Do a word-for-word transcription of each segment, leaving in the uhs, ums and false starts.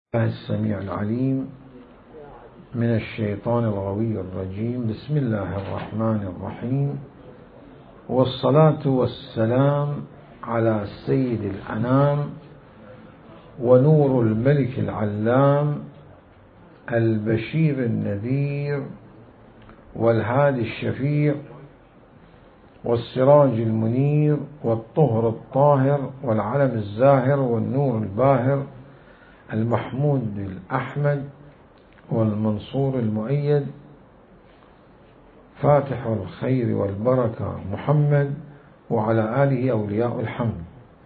السميع العليم من الشيطان الغوي الرجيم. بسم الله الرحمن الرحيم، والصلاة والسلام على سيد الأنام ونور الملك العلام البشير النذير والهادي الشفيع والسراج المنير والطهر الطاهر والعلم الزاهر والنور الباهر المحمود الأحمد والمنصور المؤيد فاتح الخير والبركة محمد وعلى آله أولياء الحمد.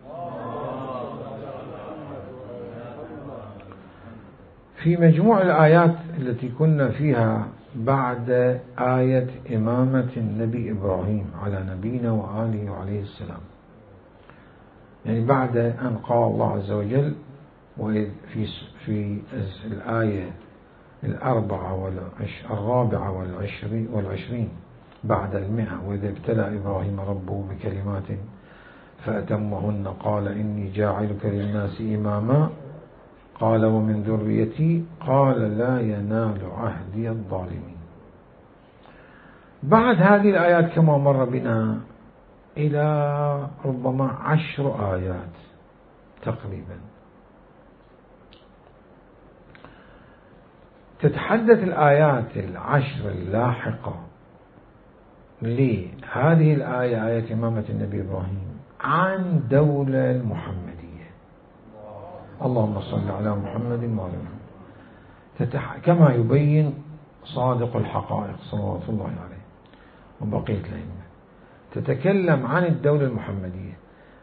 في مجموع الآيات التي كنا فيها بعد آية إمامة النبي إبراهيم على نبينا وآله وعليه السلام، يعني بعد أن قال الله عز وجل وفي في الآية الأربعة والرابعة والعشرين, والعشرين بعد المئة، وإذا ابتلى إبراهيم ربه بكلمات فأتمهن قال إني جاعلك للناس إماما قال ومن ذريتي قال لا ينال عهدي الظالمين. بعد هذه الآيات كما مر بنا إلى ربما عشر آيات تقريبا تتحدث الآيات العشر اللاحقة لهذه الآية، آية إمامة النبي إبراهيم، عن دولة المحمدية. اللهم صل على محمد وعلى محمد، كما يبين صادق الحقائق صلوات الله عليه وبقية الأئمة، تتكلم عن الدولة المحمدية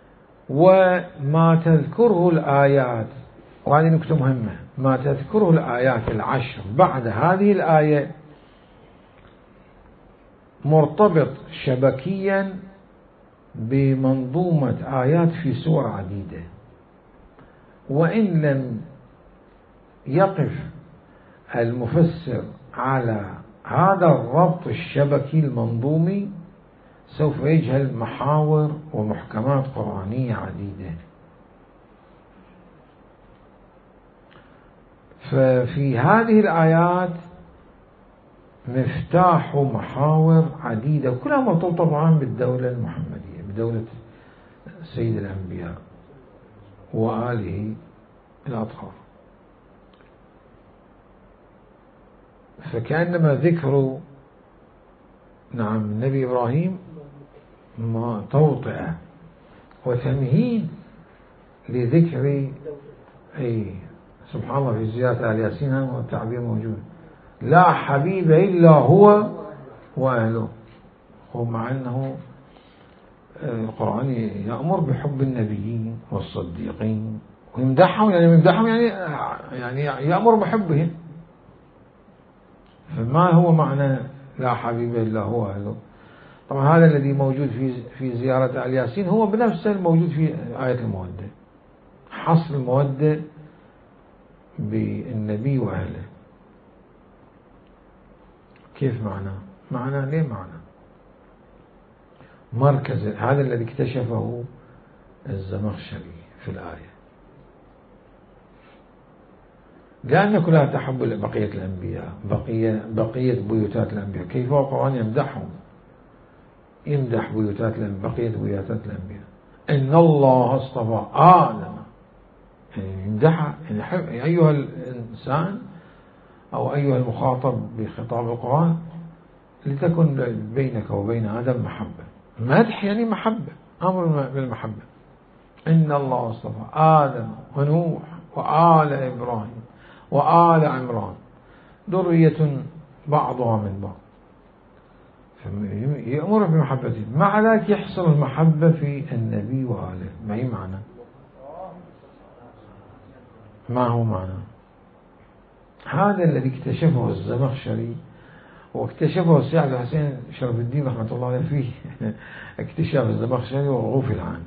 وما تذكره الآيات. وهذه نكتة مهمة، ما تذكره الآيات العشر بعد هذه الآية مرتبط شبكيا بمنظومة آيات في سور عديدة، وإن لم يقف المفسر على هذا الربط الشبكي المنظومي سوف يجهل محاور ومحكمات قرآنية عديدة. ففي هذه الآيات مفتاح محاور عديدة كلها مرتبطة طبعا بالدولة المحمدية، بدولة سيد الأنبياء وآله الأطهار. فكأنما ذكر نعم النبي إبراهيم ما توطئة وتمهيد لذكر أي سبحان الله في زيادة آل ياسين هذا التعبير موجود، لا حبيب إلا هو وأهله. ومع أنه القرآن يأمر بحب النبيين والصديقين ويمدحهم، يعني يمدحهم يعني يعني يأمر بحبهم. فما هو معنى لا حبيب إلا هو وأهله؟ طبعا هذا الذي موجود في في زيارة آل ياسين هو بنفسه الموجود في آية المودة، حصر المودة بالنبي وأهله. كيف معنى؟ معنى ليه معنى مركز هذا الذي اكتشفه الزمخشري في الآية، لأن كلها تحب بقية الأنبياء، بقية, بقية بيوتات الأنبياء. كيف هو القرآن يمدحهم، يمدح بيوتات الأنبياء، بقية بيوتات الأنبياء. إن الله اصطفى آدم، يعني يمدحها، يعني أيها الإنسان أو أيها المخاطب بخطاب القرآن لتكن بينك وبين آدم محبة. مدح يعني محبة، أمر بالمحبة. إن الله اصطفى آدم ونوح وآل إبراهيم وآل عمران ذرية بعضها من بعض، يأمر بمحبته. مع ذلك يحصل المحبة في النبي وآله. ما هي معنى؟ ما هو معنى؟ هذا الذي اكتشفه الزمخشري واكتشفه السيد عبد الحسين شرف الدين رحمة الله عليه فيه اكتشاف الزمخشري وغفل عنه.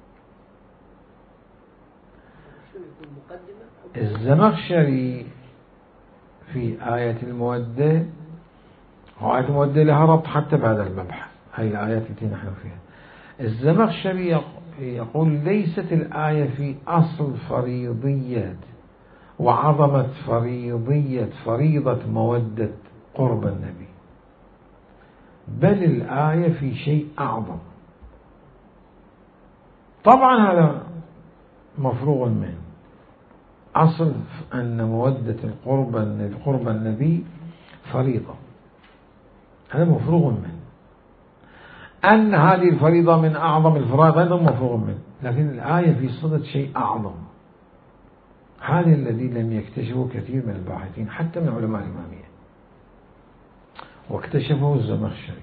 الزمخشري في آية المودة، وآية المودة لها ربط حتى بعد المبحث، هذه الآيات التي نحن فيها. الزمخشري يقول ليست الآية في أصل فريضيات وعظمة فريضية فريضة مودة قرب النبي، بل الآية في شيء أعظم. طبعا هذا مفروغ منه، أصل أن مودة القرب قرب النبي فريضة، هذا مفروغ منه. أن هذه الفريضة من أعظم الفرائض هذا مفروغ منه، لكن الآية في صدد شيء أعظم. هذا الذي لم يكتشفه كثير من الباحثين حتى من علماء الإمامية، واكتشفه الزمخشري.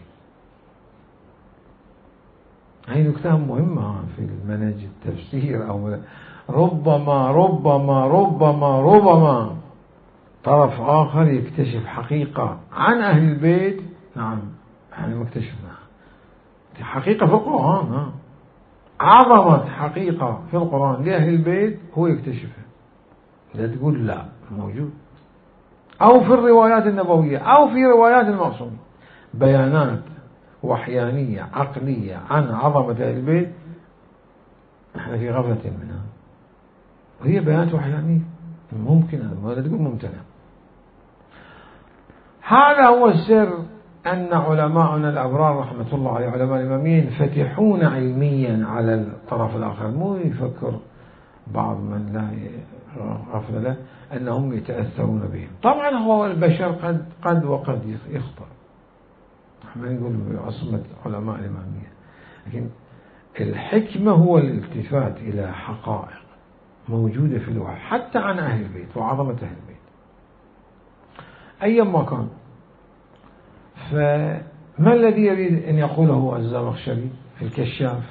هذه نكتة مهمة في المنهج التفسير، أو ربما ربما ربما ربما طرف آخر يكتشف حقيقة عن أهل البيت. نعم احنا ما اكتشفناها، حقيقة في القرآن، ها عظمت حقيقة في القرآن لأهل البيت هو يكتشفها، لا تقول لا موجود، أو في الروايات النبوية أو في روايات المعصومين بيانات وحيانية عقلية عن عظمة أهل البيت نحن في غفلة منها، وهي بيانات وحيانية ممكن، لا تقول ممتنع. هذا هو السر، أن علماءنا الأبرار رحمة الله عليه علماء الإماميين ينفتحون علميا على الطرف الآخر، مو يفكر بعض من لا غفل له أنهم يتأثرون بهم. طبعا هو البشر قد قد وقد يخطئ، نحن نقول بعصمة علماء الإمامية، لكن الحكمة هو الالتفات إلى حقائق موجودة في الوحي حتى عن أهل البيت وعظمة أهل البيت أيما كان. فما الذي يريد أن يقوله الزمخشري في الكشاف؟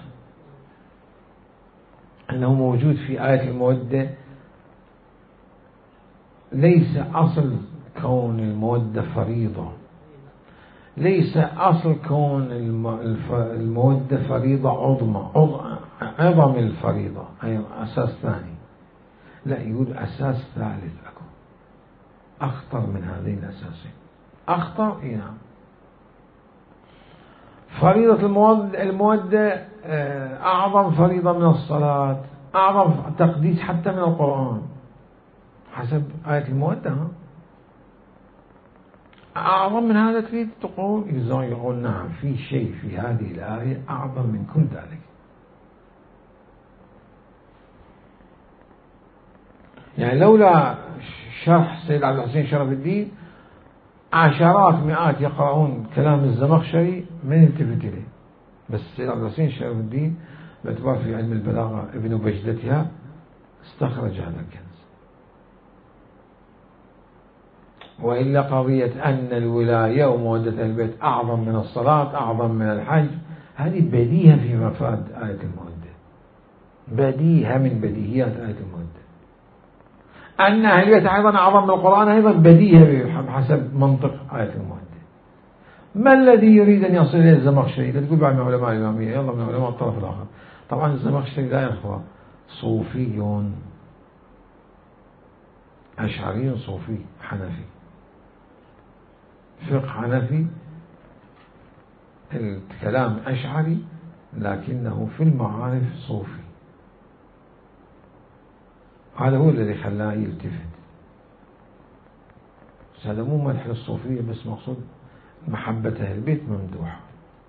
أنه موجود في آية المودة ليس أصل كون المودة فريضة، ليس أصل كون المودة فريضة عظمى عظم الفريضة أي أساس ثاني، لا، يقول أساس ثالث أكو أخطر من هذين الأساسين. أخطر؟ إيه نعم. فريضة المودة أعظم فريضة من الصلاة، أعظم تقديس حتى من القرآن حسب آية المودة. أعظم من هذا تريد تقول؟ يقول نعم، في شيء في هذه الآية أعظم من كل ذلك. يعني لولا شرح سيد عبد الحسين شرف الدين عشرات مئات يقرؤون كلام الزمخشري من يلتفت إليه، بس سيد عبد الحسين شرف الدين باعتبار في علم البلاغة ابن بجدتها استخرج هذا الكنز. وإلا قضية أن الولاية ومودة البيت أعظم من الصلاة أعظم من الحج، هذه بديهة في مفاد آية المودة، بديهة من بديهيات آية المودة. أن أهل البيت أيضا أعظم من القرآن أيضا بديهة حسب منطق آية المودة. ما الذي يريد أن يصل إليه الزمخشري؟ لا تقول بعد من علماء الإمامية، يلا من علماء الطرف الآخر. طبعا الزمخشري لا يخفى صوفي أشعري صوفي حنفي، فقه حنفي، الكلام أشعري، لكنه في المعارف صوفي. هذا هو الذي خلاه يلتفت. هذا مو مدح للصوفية، بس مقصود محبة أهل البيت ممدوحة.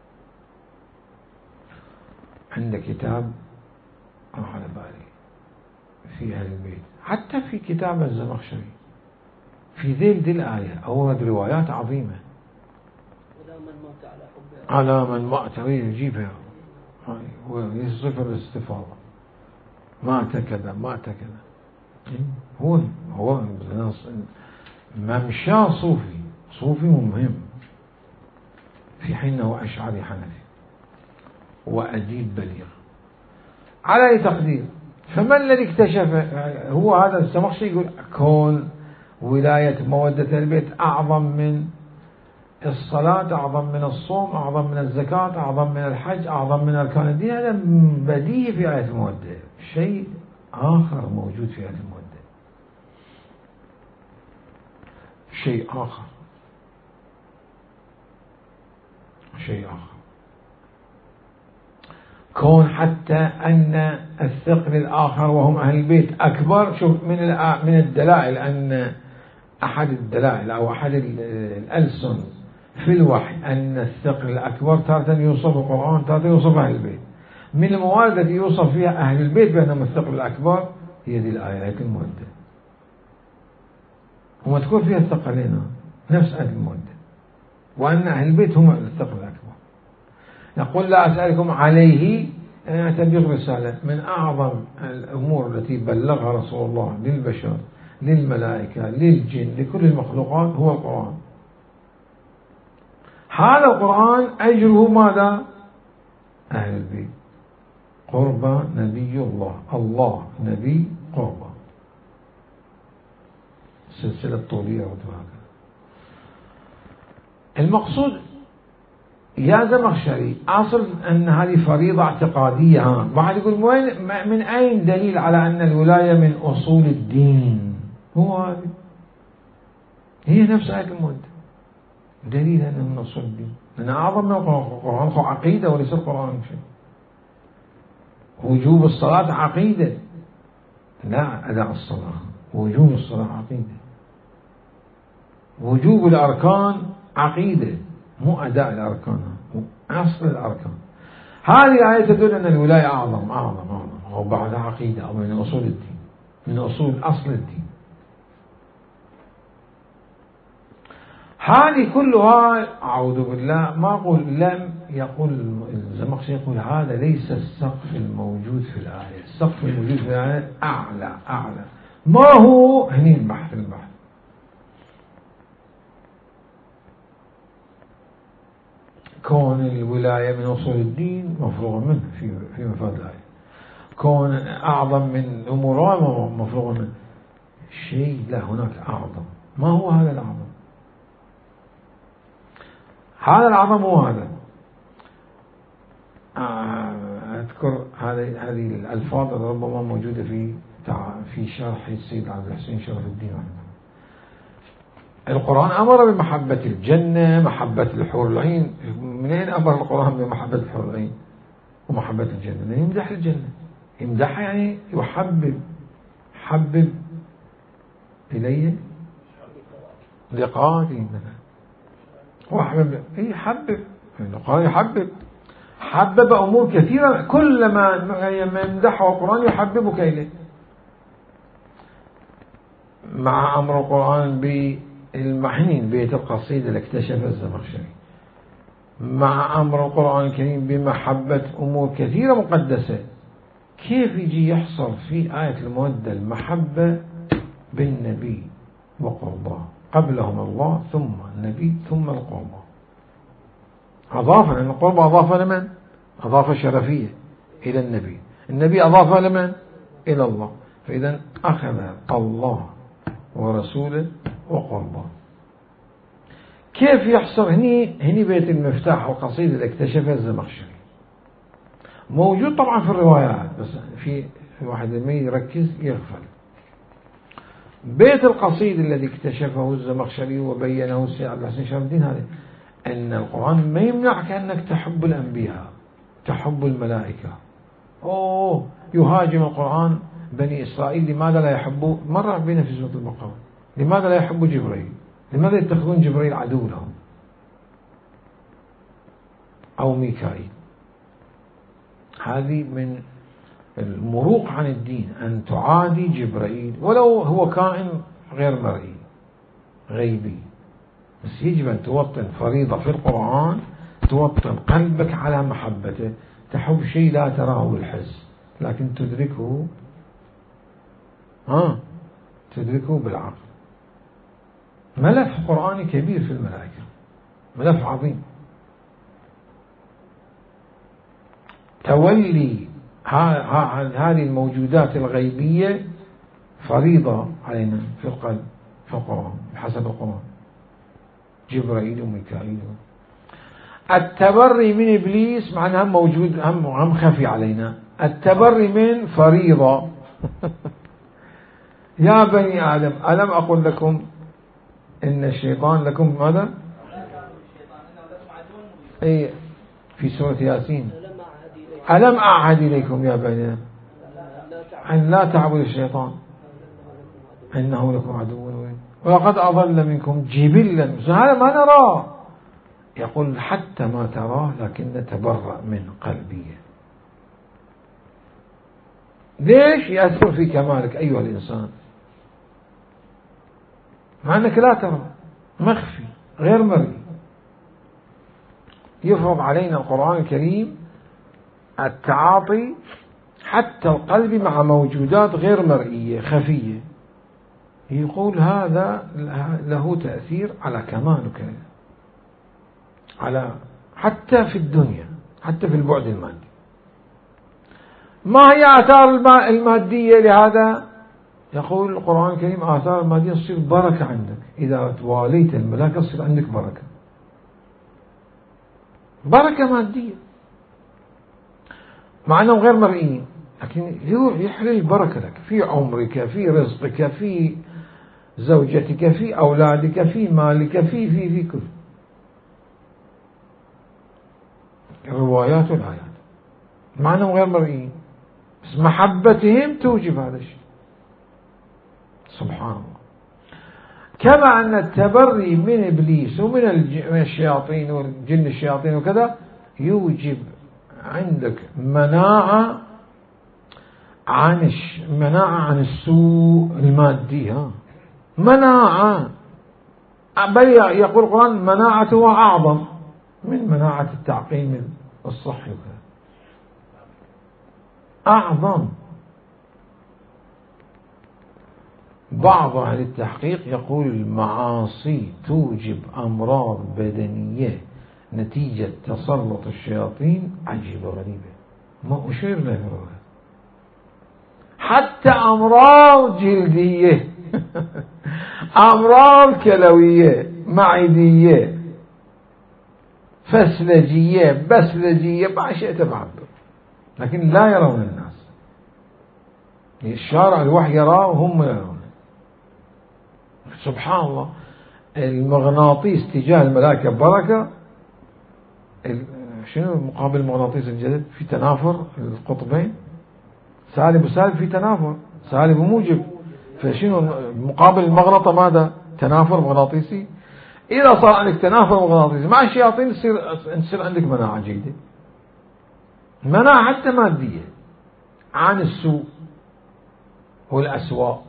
عند كتاب على بالي في أهل البيت، حتى في كتاب الزمخشري في ذيل ذي الآية أورد روايات عظيمة على من مات يجيبها ويصفر الاستفاضة، مات كذا مات كذا. هو هو ممشى صوفي صوفي مهم، في حين هو أشعري حنفي وأديب بليغ على أي تقدير. فما الذي اكتشف؟ هو هذا الزمخشري يقول كون ولاية مودة البيت أعظم من الصلاة، أعظم من الصوم، أعظم من الزكاة، أعظم من الحج، أعظم من أركان الدين. هذا بديهي في آية المودة. شيء آخر موجود في آية المودة، شيء آخر شيء آخر كون حتى أن الثقل الآخر وهم أهل البيت أكبر. شوف من من الدلائل أن أحد الدلائل أو أحد الألسن في الوحي أن الثقل الأكبر تارة يوصف القرآن تارة يوصف أهل البيت. من الموارد التي يوصف فيها أهل البيت بأنهم الثقل الأكبر هي هذه الآيات المودة، ومذكور فيها الثقلين نفس آية المودة، وأن أهل البيت هم الثقل الأكبر. نقول لا أسألكم عليه تبليغ رسالة. من أعظم الأمور التي بلغها رسول الله للبشر للملائكة للجن لكل المخلوقات هو القرآن. هذا القرآن أجره ماذا؟ أهل البيت. قرب نبي الله، الله نبي قرب، سلسلة طولية وهكذا. المقصود يا زمخشري أصل أن هذه فريضة اعتقادية. ها بعد يقول وين من أين دليل على أن الولاية من أصول الدين؟ هو هذه هي نفس آية المودة، دليل أنه من أصول الدين، لأن أعظم من القرآن هو عقيدة وليس القرآن شيء. وجوب الصلاة عقيدة، لا أداء الصلاة، وجوب الصلاة عقيدة، وجوب الأركان عقيدة مو أداء الأركان، أصل الأركان. هذه الآية تدل أن الولاية أعظم أعظم أعظم وبعدها عقيدة أو من أصول الدين، من أصول أصل الدين. هذه كلها أعوذ بالله ما أقول لم يقول الزمخشري يقول هذا ليس السقف الموجود في الآية. السقف الموجود في الآية أعلى أعلى. ما هو؟ هني البحث البحث كون الولاية من أصول الدين مفروغ منه في في مفاد الآية. كون أعظم من أمور مفروغ منه. شيء لا هناك أعظم. ما هو هذا الأعظم؟ هذا الأعظم هو هذا. أذكر هذه هذه الألفاظ ربما موجودة في في شرح السيد عبد الحسين شرف الدين. القرآن أمر بمحبة الجنة، محبة الحور العين. منين أمر القرآن بمحبة الحور العين ومحبة الجنة؟ يمدح الجنة، يمدح يعني يحبب، حبب إليه لقائي وحبب يحبب القرآن، يحبب حبب أمور كثيرة. كلما يمدحه القرآن يحببك إليه. مع أمر القرآن بالمحنين بيت القصيدة اللي اكتشف الزمخشري، مع أمر القرآن الكريم بمحبة أمور كثيرة مقدسة. كيف يجي يحصل في آية المودة المحبة بالنبي وقرباه؟ قبلهم الله ثم النبي ثم القربى. أضاف لأن القربى أضاف لمن؟ أضاف شرفية إلى النبي، النبي أضاف لمن؟ إلى الله. فإذا أخذ الله ورسوله وقرباه. كيف يحصل؟ هني هني بيت المفتاح والقصيدة اللي اكتشفها الزمخشري موجود طبعا في الروايات، بس في واحد لما يركز يغفل. بيت القصيد الذي اكتشفه الزمخشري وبينه السيد عبد الحسين شرف الدين هذا أن القرآن ما يمنعك أنك تحب الأنبياء، تحب الملائكة. أوه يهاجم القرآن بني إسرائيل، لماذا لا يحبوا؟ مرة بنا في سورة البقرة، لماذا لا يحبوا جبريل؟ لماذا يتخذون جبريل عدو لهم أو ميكائيل؟ هذه من المروق عن الدين أن تعادي جبريل ولو هو كائن غير مرئي غيبي. بس يجب أن توطن فريضة في القرآن، توطن قلبك على محبته. تحب شيء لا تراه بالحس لكن تدركه ها تدركه بالعقل. ملف قرآني كبير في الملائكة، ملف عظيم. تولي هذه الموجودات الغيبية فريضة علينا في القلب في القرآن بحسب القرآن. جبرائيل وميكائيل. التبري من إبليس معناها موجود هم هم خفي علينا. التبري من فريضة. يا بني آدم ألم أقل لكم إن الشيطان لكم ماذا؟ أي في سورة ياسين ألم أعهد إليكم يا بني أن لا تعبدوا الشيطان إنه لكم عدو مبين ولقد أضل منكم جبلا. هذا ما نراه. يقول حتى ما تراه لكن تبرأ من قلبي. ليش؟ يأثر في كمالك أيها الإنسان، مع أنك لا ترى، مخفي غير مرئي. يفرض علينا القرآن الكريم التعاطي حتى القلب مع موجودات غير مرئية خفية. يقول هذا له تأثير على كمالك، على حتى في الدنيا، حتى في البعد المادي. ما هي آثار المادية لهذا؟ يقول القرآن الكريم آثار المادية تصير بركة عندك، إذا تواليت الملائكة تصير عندك بركة، بركة مادية مع أنهم غير مرئيين، لكن يحلل البركة لك في عمرك، في رزقك، في زوجتك، في أولادك، في مالك، في في في كل الروايات والآيات، مع أنهم غير مرئيين، بس محبتهم توجب هذا الشيء. سبحان الله. كما أن التبري من إبليس ومن الشياطين والجن الشياطين وكذا يوجب عندك مناعة عن مناعة عن السوء المادي. ها مناعة، بل يقول القرآن مناعته أعظم من مناعة التعقيم الصحي وكذا، أعظم. بعض أهل التحقيق يقول المعاصي توجب أمراض بدنية نتيجة تسلط الشياطين عجيبة غريبة، ما أشير له. حتى أمراض جلدية أمراض كلوية معدية فسلجية بسلجية ما شئت بعبر، لكن لا يرون الناس. الشارع الوحي يراه وهم يرون. سبحان الله. المغناطيس تجاه الملائكة بركة. شنو مقابل المغناطيس الجديد؟ في تنافر القطبين، سالب وسالب في تنافر، سالب وموجب. فشنو مقابل المغناطة؟ ماذا؟ تنافر مغناطيسي. إذا صار عندك تنافر مغناطيسي مع الشياطين تصير تصير عندك مناعة جيدة، مناعة حتى مادية عن السوء والأسواء.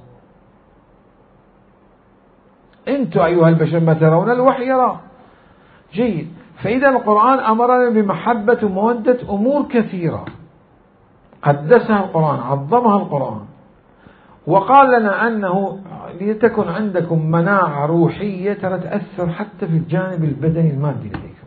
أنتم أيها البشر ما ترون الوحي يرى. جيد. فإذا القرآن أمرنا بمحبة ومودة أمور كثيرة قدسها القرآن، عظمها القرآن، وقال لنا أنه لتكن عندكم مناعة روحية ترى تأثر حتى في الجانب البدني المادي لديكم.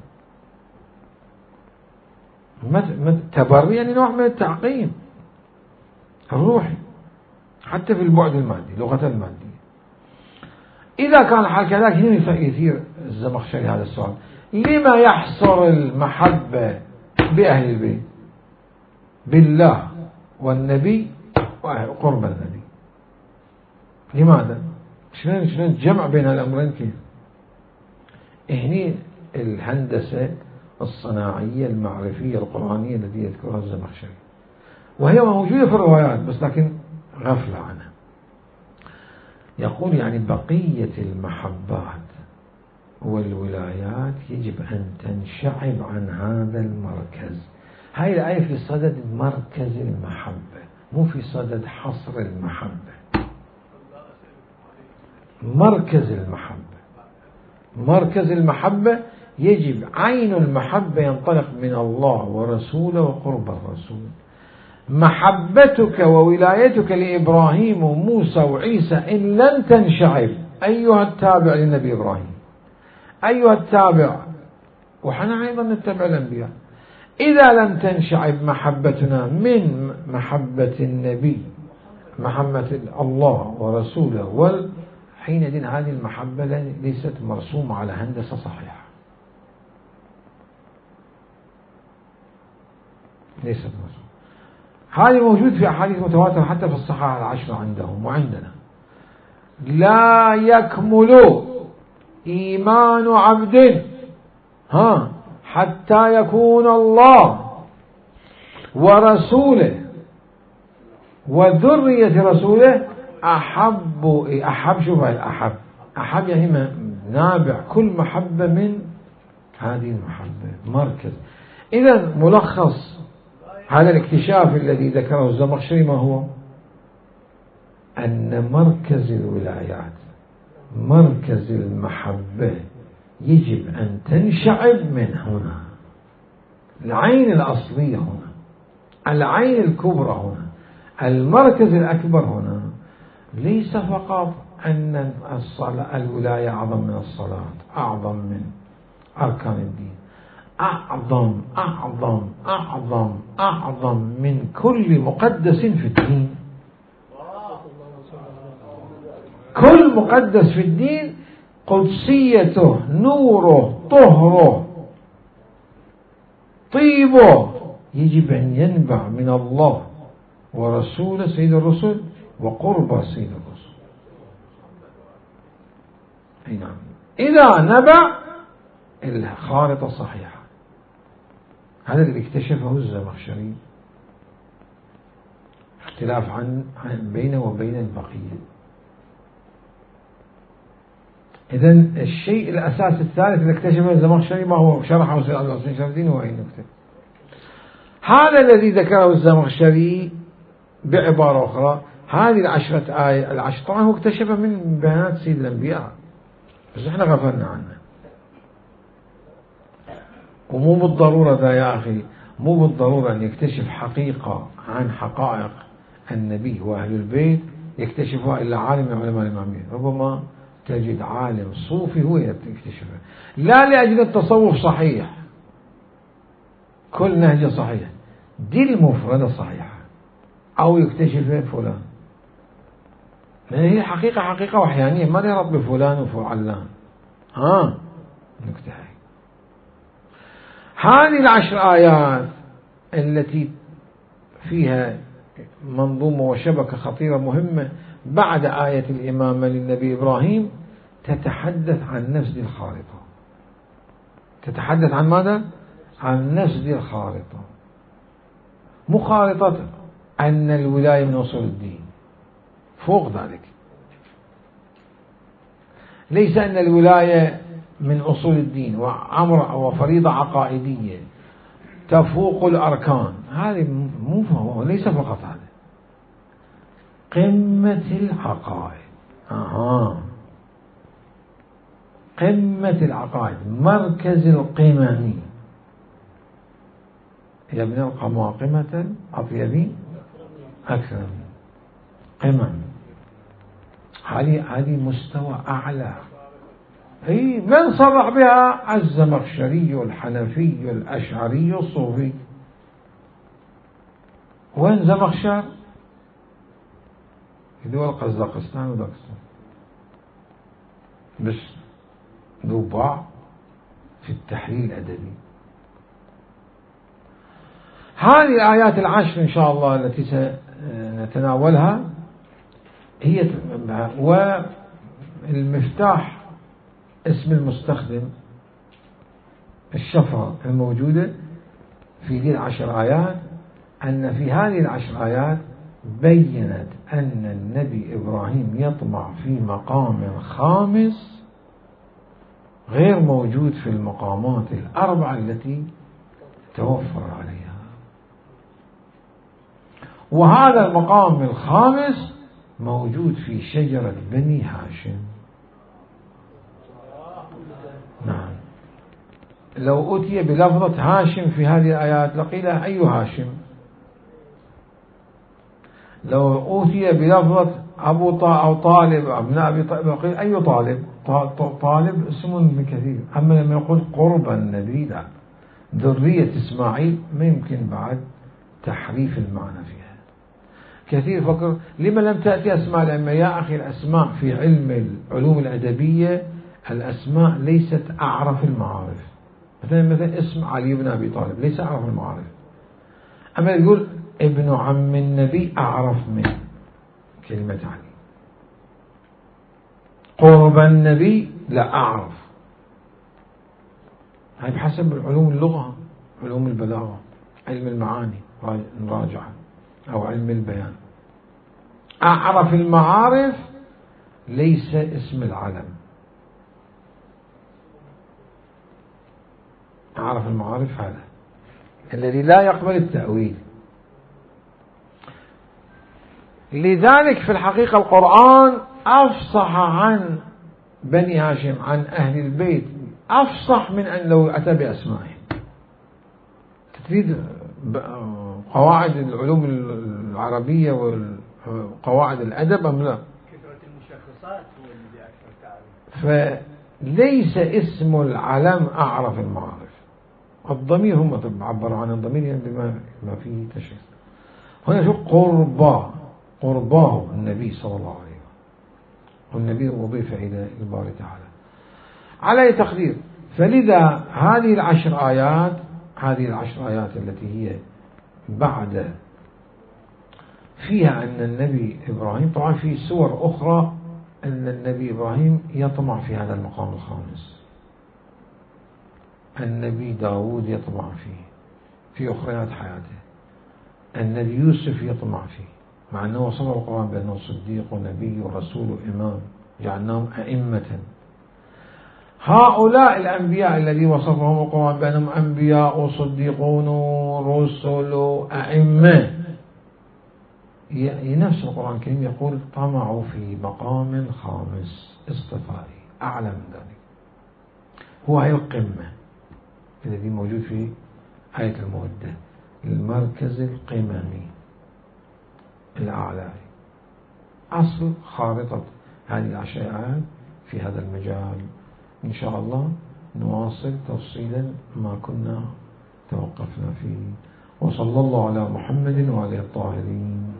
تبري يعني نوع من التعقيم الروحي حتى في البعد المادي، لغة المادية. إذا كان الحال كذلك هنا يثير الزمخشري هذا السؤال: لما يحصر المحبة بأهل البيت بالله والنبي وقرب النبي؟ لماذا؟ شلون شلون الجمع بين الأمرين كيف؟ هنا الهندسة الصناعية المعرفية القرآنية التي يذكرها الزمخشري، وهي موجودة في الروايات بس لكن غفلة عنها. يقول يعني بقية المحبات والولايات يجب أن تنشعب عن هذا المركز. هاي الآية في صدد مركز المحبة، مو في صدد حصر المحبة. مركز المحبة، مركز المحبة يجب عين المحبة ينطلق من الله ورسوله وقرب الرسول. محبتك وولايتك لإبراهيم وموسى وعيسى إن لن تنشعب أيها التابع للنبي إبراهيم، أيها التابع، وحنا أيضا نتبع الأنبياء، إذا لم تنشعب محبتنا من محبة النبي محبة الله ورسوله وال حينئذ هذه المحبة ليست مرسومة على هندسة صحيحة، ليست مرسومة. هذه موجود في أحاديث متواترة حتى في الصحاح العشرة عندهم وعندنا. لا يكمل إيمان عبد ها حتى يكون الله ورسوله وذرية رسوله أحب أحب شوف الأحب أحب يعني نابع كل محبة من هذه المحبة مركز. إذا ملخص هذا الاكتشاف الذي ذكره الزمخشري ما هو؟ أن مركز الولايات مركز المحبة يجب أن تنشعب من هنا، العين الأصلية هنا، العين الكبرى هنا، المركز الأكبر هنا. ليس فقط أن الصلاة الولاية أعظم من الصلاة، أعظم من أركان الدين، أعظم أعظم أعظم أعظم من كل مقدس في الدين. كل مقدس في الدين قدسيته، نوره، طهره، طيبه يجب أن ينبع من الله ورسوله سيد الرسل وقرب سيد الرسل. أي نعم. إذا نبع الخارطة صحيحة. هذا اللي اكتشفه الزمخشري، اختلاف عن بينه وبين البقية. إذن الشيء الأساس الثالث اللي اكتشفه الزمخشري ما هو؟ شرحه سيد عبد الحسين شرف الدين وأي نكتة. هذا الذي ذكره الزمخشري بعبارة أخرى، هذه العشرة آية العشرة طبعا هو اكتشفها من بيانات سيد الأنبياء، بس احنا غفلنا عنها. ومو بالضرورة ذا يا أخي، مو بالضرورة أن يكتشف حقيقة عن حقائق النبي وأهل البيت يكتشفها إلا عالم من علماء الإمامية. ربما تجد عالم صوفي هو يكتشفها، لا لأجل التصوف صحيح، كل نهجة صحيح، دي المفردة صحيحة، أو يكتشفها فلان، لأن هي حقيقة حقيقة وحيانية ما لها رب بفلان وفعلان. ها نكتحي هذه العشر آيات التي فيها منظومة وشبكة خطيرة مهمة بعد آية الإمامة للنبي إبراهيم تتحدث عن نفس الخارطة. تتحدث عن ماذا؟ عن نفس الخارطة، مو خارطة أن الولاية من أصول الدين، فوق ذلك. ليس أن الولاية من أصول الدين وأمر وفريضة عقائدية تفوق الأركان، هذه مو فهو، ليس فقط هذا، قمة العقائد. آه. قمة العقائد، مركز القمم، يبنى القماقمة أطيب أكرم، قمم، هذه هذه مستوى أعلى. هي من صرح بها؟ الزمخشري الحنفي الأشعري الصوفي. وين زمخشر؟ في دول قزاقستان وداغستان، بس ضباع في التحليل الأدبي. هذه الآيات العشر إن شاء الله التي سنتناولها هي، والمفتاح اسم المستخدم، الشفرة الموجودة في هذه العشر آيات، أن في هذه العشر آيات بيّنت أن النبي إبراهيم يطمع في مقام خامس غير موجود في المقامات الأربعة التي توفر عليها. وهذا المقام الخامس موجود في شجرة بني هاشم. نعم. لو أتي بلفظة هاشم في هذه الآيات لقيل أي هاشم؟ لو أوتي بلفظة أبو أو طالب ابن أبي طالب لقيل أي طالب؟ طالب اسم كثير. أما لما يقول قرب النبي لا، ذرية إسماعيل ما يمكن بعد تحريف المعنى فيها. كثير فكر لما لم تأتي أسماء الأئمة؟ يا أخي الأسماء في علم العلوم الأدبية الأسماء ليست أعرف المعارف. مثلا مثلا اسم علي بن أبي طالب ليس أعرف المعارف. أما يقول ابن عم النبي أعرف من كلمة علي. قرب النبي لا أعرف. هاي بحسب علوم اللغة، علوم البلاغة، علم المعاني. نراجعه، أو علم البيان. أعرف المعارف ليس اسم العلم. أعرف المعارف هذا الذي لا يقبل التأويل. لذلك في الحقيقة القرآن أفصح عن بني هاشم، عن أهل البيت، أفصح من أن لو أتى بأسمائهم. تريد قواعد العلوم العربية وقواعد الأدب أم لا؟ كثرة المشخصات هو الذي أكثر تعريف. فليس اسم العلم أعرف المعارف. الضمير هم عبروا عن الضمير يعني بما ما فيه تشخيص. هنا شوف قربا، قرباه النبي صلى الله عليه وسلم، والنبي أضيف إلى الباري تعالى على أي تقدير. فلذا هذه العشر آيات، هذه العشر آيات التي هي بعد فيها أن النبي إبراهيم، طبعا في سور أخرى أن النبي إبراهيم يطمع في هذا المقام الخامس، النبي داود يطمع فيه في أخريات حياته، النبي يوسف يطمع فيه، مع أنه وصف القرآن بأنه صديق ونبي ورسول وإمام، جعلناهم أئمة. هؤلاء الأنبياء الذي وصفهم القرآن بأنهم أنبياء وصديقون ورسل أئمة، نفس القرآن الكريم يقول طمعوا في مقام خامس اصطفائي أعلى من ذلك، هو هي القمة الذي موجود في آية المودة، المركز القممي الأعلى، أصل خارطة هذه العشر في هذا المجال. إن شاء الله نواصل تفصيلا ما كنا توقفنا فيه. وصلى الله على محمد وعلى الطاهرين.